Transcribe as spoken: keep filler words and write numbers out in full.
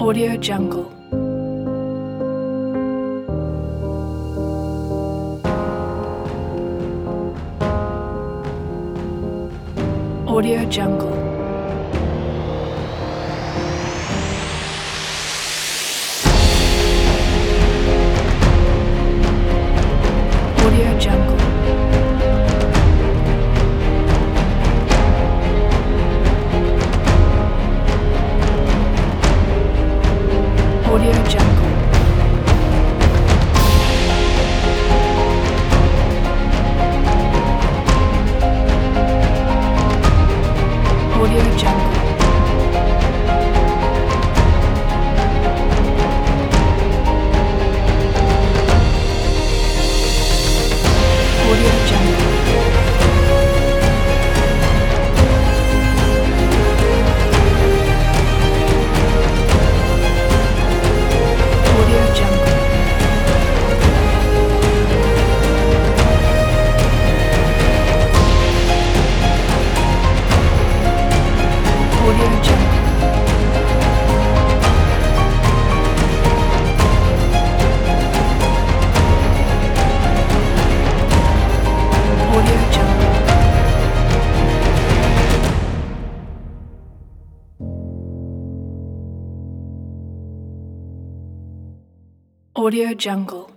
Audio Jungle. Audio Jungle. Audio Jungle. Audio Jungle. Audio Jungle. Audio Jungle. Audio Jungle. Audio Jungle. Audio Jungle. Audio Jungle.